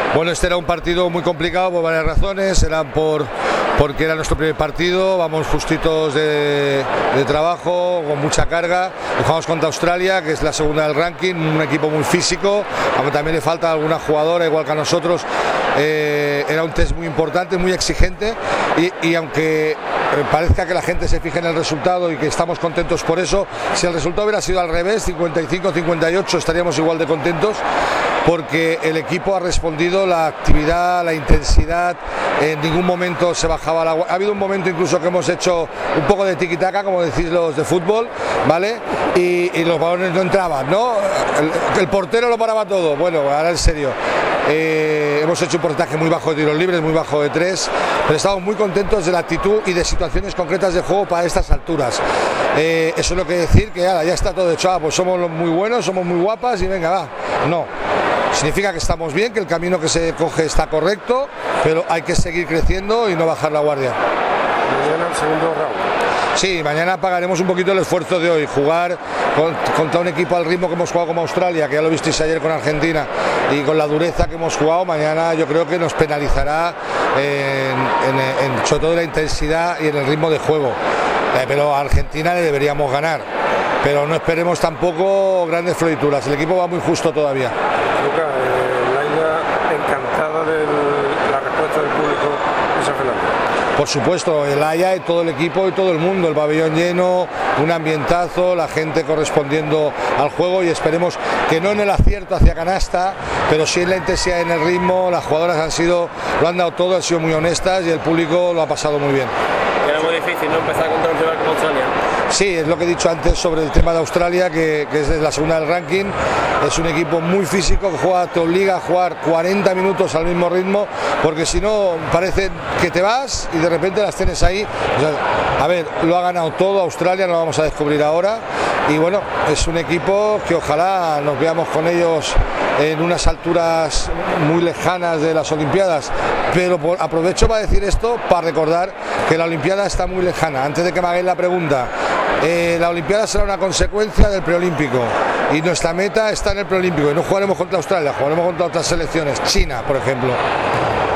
Bueno, este era un partido muy complicado por varias razones, porque era nuestro primer partido, vamos justitos de trabajo, con mucha carga, jugamos contra Australia, que es la segunda del ranking, un equipo muy físico, aunque también le falta alguna jugadora igual que a nosotros. Era un test muy importante, muy exigente y aunque parezca que la gente se fije en el resultado y que estamos contentos por eso, si el resultado hubiera sido al revés, 55-58, estaríamos igual de contentos, porque el equipo ha respondido, la actividad, la intensidad, en ningún momento se bajaba la guardia. Ha habido un momento incluso que hemos hecho un poco de tiki-taka, como decís los de fútbol, ¿vale? Y los balones no entraban, ¿no? El portero lo paraba todo. Bueno, ahora en serio. Hemos hecho un porcentaje muy bajo de tiros libres, muy bajo de 3, pero estamos muy contentos de la actitud y de situaciones concretas de juego para estas alturas. Eso no quiere decir que ya está todo hecho, pues somos muy buenos, somos muy guapas y venga, va. No. Significa que estamos bien, que el camino que se coge está correcto, pero hay que seguir creciendo y no bajar la guardia. Mañana el segundo round. Sí, mañana pagaremos un poquito el esfuerzo de hoy, jugar contra un equipo al ritmo que hemos jugado como Australia, que ya lo visteis ayer con Argentina, y con la dureza que hemos jugado, mañana yo creo que nos penalizará sobre todo en la intensidad y en el ritmo de juego. Pero a Argentina le deberíamos ganar, pero no esperemos tampoco grandes florituras, el equipo va muy justo todavía. Luca, Laia encantada de la respuesta del público de San Fernando. Por supuesto, el Haya y todo el equipo y todo el mundo, el pabellón lleno, un ambientazo, la gente correspondiendo al juego y esperemos que no en el acierto hacia canasta, pero sí en la intensidad y en el ritmo. Las jugadoras lo han dado todo, han sido muy honestas y el público lo ha pasado muy bien. Era muy difícil, ¿no?, empezar contra un rival como Australia. Sí, es lo que he dicho antes sobre el tema de Australia, que es la segunda del ranking. Es un equipo muy físico que te obliga a jugar 40 minutos al mismo ritmo, porque si no parece que te vas y de repente las tienes ahí. O sea, a ver, lo ha ganado todo Australia, no lo vamos a descubrir ahora. Y bueno, es un equipo que ojalá nos veamos con ellos en unas alturas muy lejanas de las Olimpiadas, pero aprovecho para decir esto, para recordar que la Olimpiada está muy lejana. Antes de que me hagáis la pregunta, la Olimpiada será una consecuencia del preolímpico y nuestra meta está en el preolímpico y no jugaremos contra Australia, jugaremos contra otras selecciones, China por ejemplo.